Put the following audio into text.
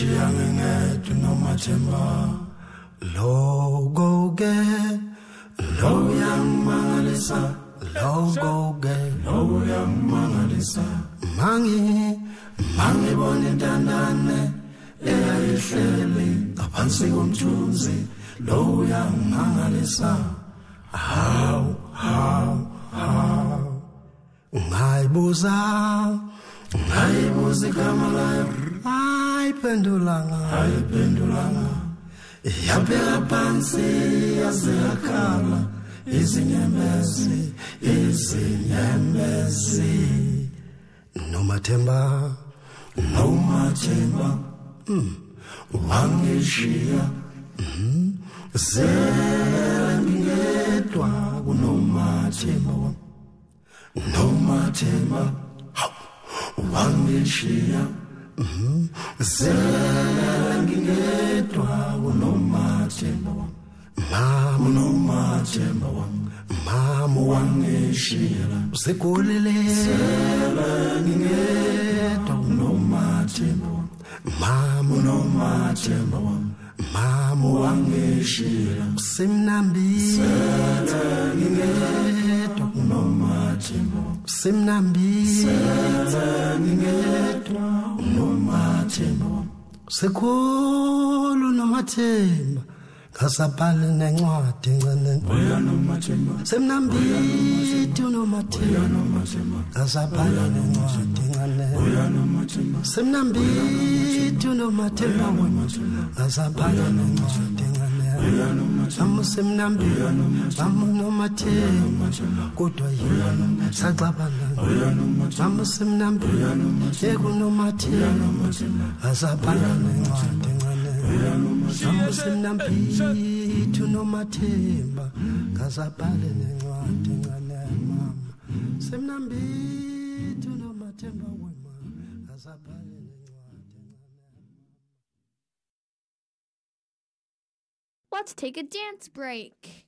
wangishiya ngingedwa nomathemba logo-ke lo uyangimangalisa logo-ke lo uyangimangalisa mangibona intandane eyayihleli ngaphansi komthunzi lo uyangimangalisa hawu ngayibuza igama layo ayiphendulanga yabheka phansi yaze yakhala izinyembezi nomathemba wangishiya ngingedwa kunomathemba wangishiya ngingedwa kunomathemba mama wangishiya usekhulile ngingedwa kunomathemba mama wangishiya usemnambile ngingedwa kunomathemba ngingedwa kunomathemba sekhulu nomathemba ngasabhala nencwadi encane semnambiti unomathemba ngasabhala nencwadi encane semnambiti unomathemba ngasabhala nencwadi encane amusemnambiti amunomathemba kodwa yini saxabana amusemnambiti ekunomathemba ngasabhala nencwadi encane amusemnambiti unomathemba ngasabhala nencwadi encane mama semnambiti unomathemba wema ngasabhala nencwadi. Let's take a dance break.